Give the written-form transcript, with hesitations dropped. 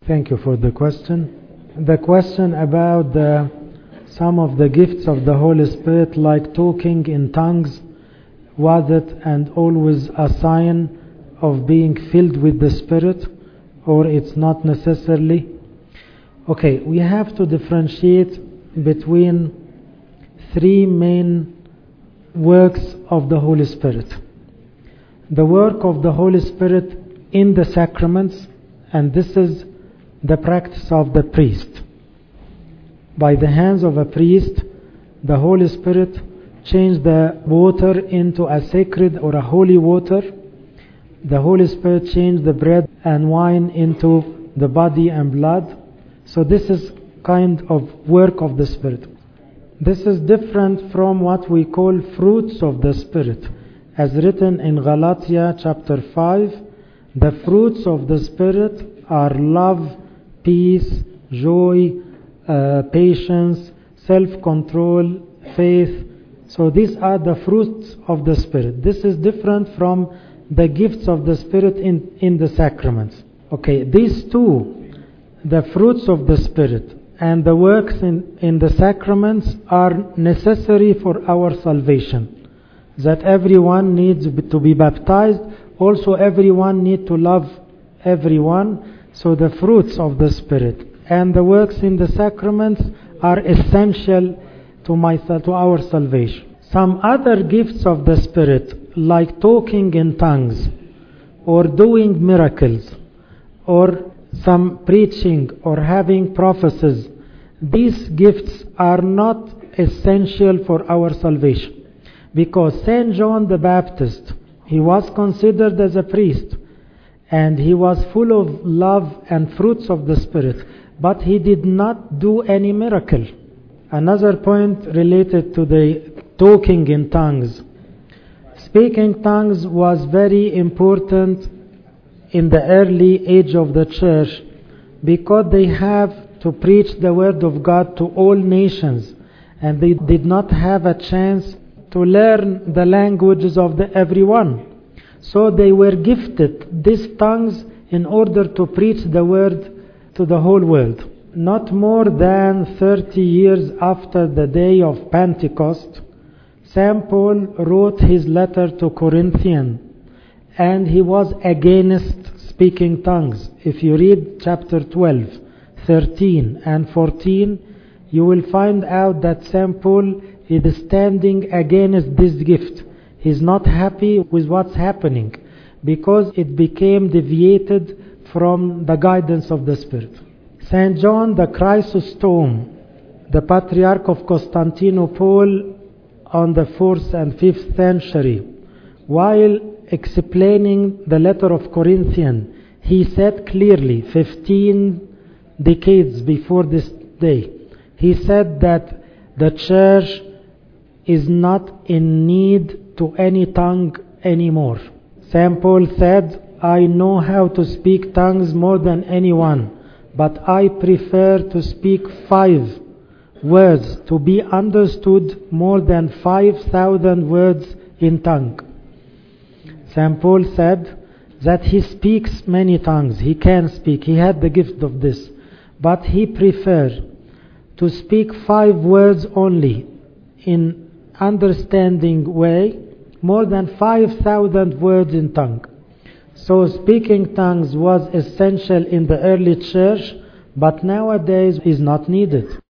Thank you for the question. The question about some of the gifts of the Holy Spirit, like talking in tongues, was it and always a sign of being filled with the Spirit, or it's not necessarily? Okay, we have to differentiate between three main works of the Holy Spirit. The work of the Holy Spirit in the sacraments, and this is the practice of the priest. By the hands of a priest, the Holy Spirit changed the water into a sacred or a holy water. The Holy Spirit changed the bread and wine into the body and blood. So this is kind of work of the Spirit. This is different from what we call fruits of the Spirit. As written in Galatia chapter 5, the fruits of the Spirit are love, peace, joy, patience, self-control, faith. So these are the fruits of the Spirit. This is different from the gifts of the Spirit in the sacraments. Okay, these two, the fruits of the Spirit and the works in the sacraments, are necessary for our salvation. That everyone needs to be baptized. Also everyone needs to love everyone. So the fruits of the Spirit and the works in the sacraments are essential to our salvation. Some other gifts of the Spirit, like talking in tongues, or doing miracles, or some preaching, or having prophecies, these gifts are not essential for our salvation. Because Saint John the Baptist, he was considered as a priest, and he was full of love and fruits of the Spirit, but he did not do any miracle. Another point related to the talking in tongues. Speaking tongues was very important in the early age of the church, because they have to preach the word of God to all nations, and they did not have a chance to learn the languages of everyone. So they were gifted these tongues in order to preach the word to the whole world. Not more than 30 years after the day of Pentecost, St. Paul wrote his letter to Corinthians, and he was against speaking tongues. If you read chapter 12, 13 and 14, you will find out that St. Paul is standing against this gift. He's not happy with what's happening, because it became deviated from the guidance of the Spirit. St. John the Chrysostom, the Patriarch of Constantinople on the 4th and 5th century, while explaining the letter of Corinthians, he said clearly, 15 decades before this day, he said that the church is not in need to any tongue anymore. St. Paul said, I know how to speak tongues more than anyone, but I prefer to speak 5 words to be understood more than 5,000 words in tongue. St. Paul said that he speaks many tongues. He can speak. He had the gift of this. But he preferred to speak 5 words only in understanding way, more than 5,000 words in tongue. So speaking tongues was essential in the early church, but nowadays is not needed.